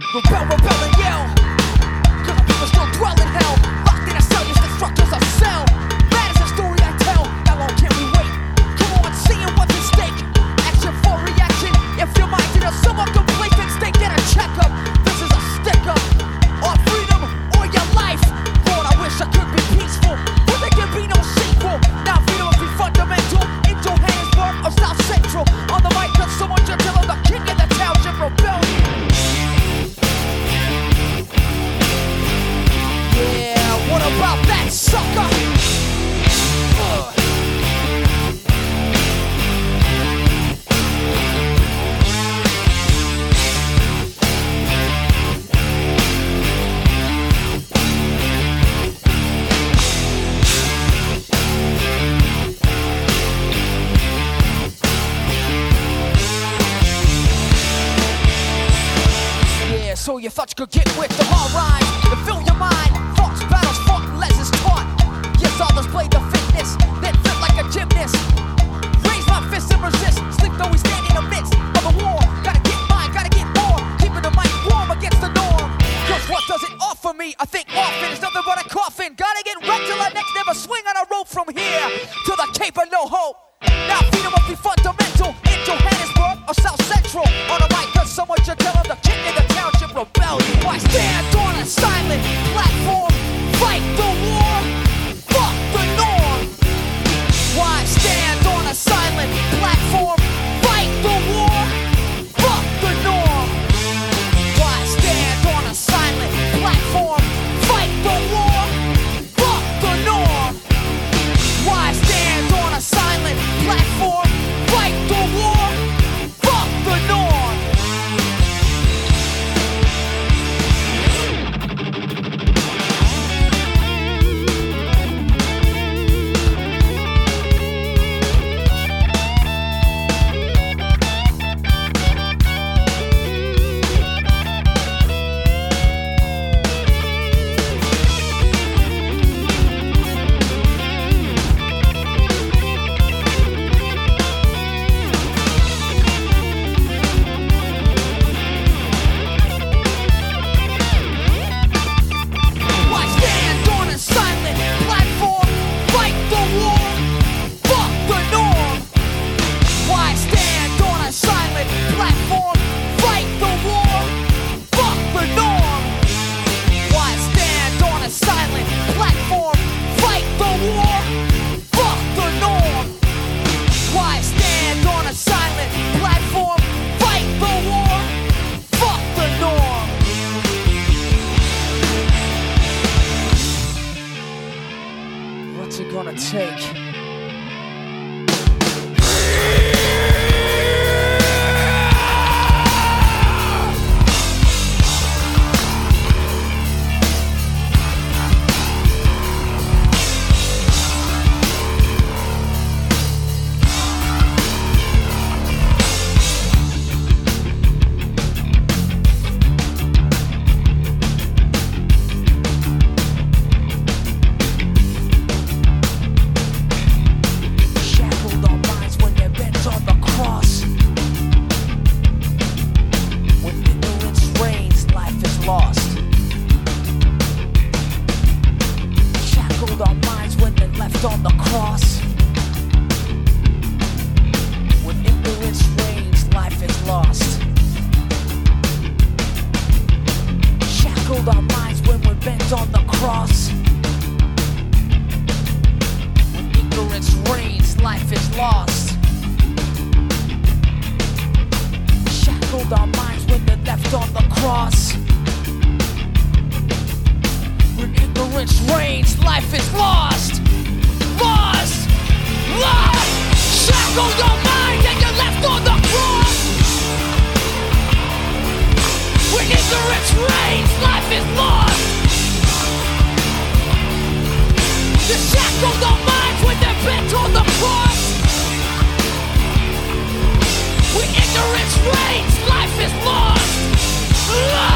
Rebel, rebel and yell, 'cause the people still dwell in hell. Locked in a cell, use destructors of cell. That is the story I tell. How long can we wait? Come on, seeing what's at stake. Action for reaction. If you're minded of someone complacent, stay get a checkup. This is a stick-up. Or freedom, or your life. Lord, I wish I could be peaceful, but there can be no sequel. Now freedom must be fundamental. In Johannesburg or South Central. On the mic, cause someone just tell them the king of the township rebellion. Yeah, what about that sucker? Yeah, so you thought you could get with the hard rhymes and fill your mind. Thoughts, battles, fought, and lessons taught. Yes, all displayed the fitness, then fit like a gymnast. Raise my fist and resist. Sleep though we stand in the midst of a war. Gotta get mine, gotta get more. Keeping the mic warm against the norm. Cause what does it offer me? I think often it's nothing but a coffin. Gotta get wrecked till I next never swing on a rope from here to the Cape of No Hope. Now freedom must be fundamental. In Johannesburg or South Central. On the mic, cause someone should tell them the king of the township rebellion. Why stand on a silent platform? Fight the war. Fuck the norm. Why stand on a silent platform? Fight the war. Fuck the norm. Why stand on a silent platform? Fight the war. Fuck the norm. Why stand on a silent platform? Fight the war. Fuck the norm. Why stand on a silent platform? Fight the war. Fuck the norm. Why stand on a silent platform? Fight the war. Fuck the norm. Why stand on a silent platform? Fight the war. Fuck the norm. Why stand on a silent platform? Fight the war. Fuck the norm. What's it gonna take? Shackled our minds when they're bent on the cross. When ignorance reigns, life is lost. Shackled our minds when they're left on the cross. When ignorance reigns, life is lost. Shackled our minds when we're bent on the cross. When ignorance reigns, life is lost. Shackled our minds when they're left on the cross. When ignorance reigns, life is lost. Lost! Lost! Shackled our minds and you're left on the cross. When ignorance reigns, life is lost. The shackled our minds when they're bent on the cross. When ignorance reigns, life is lost. Lost!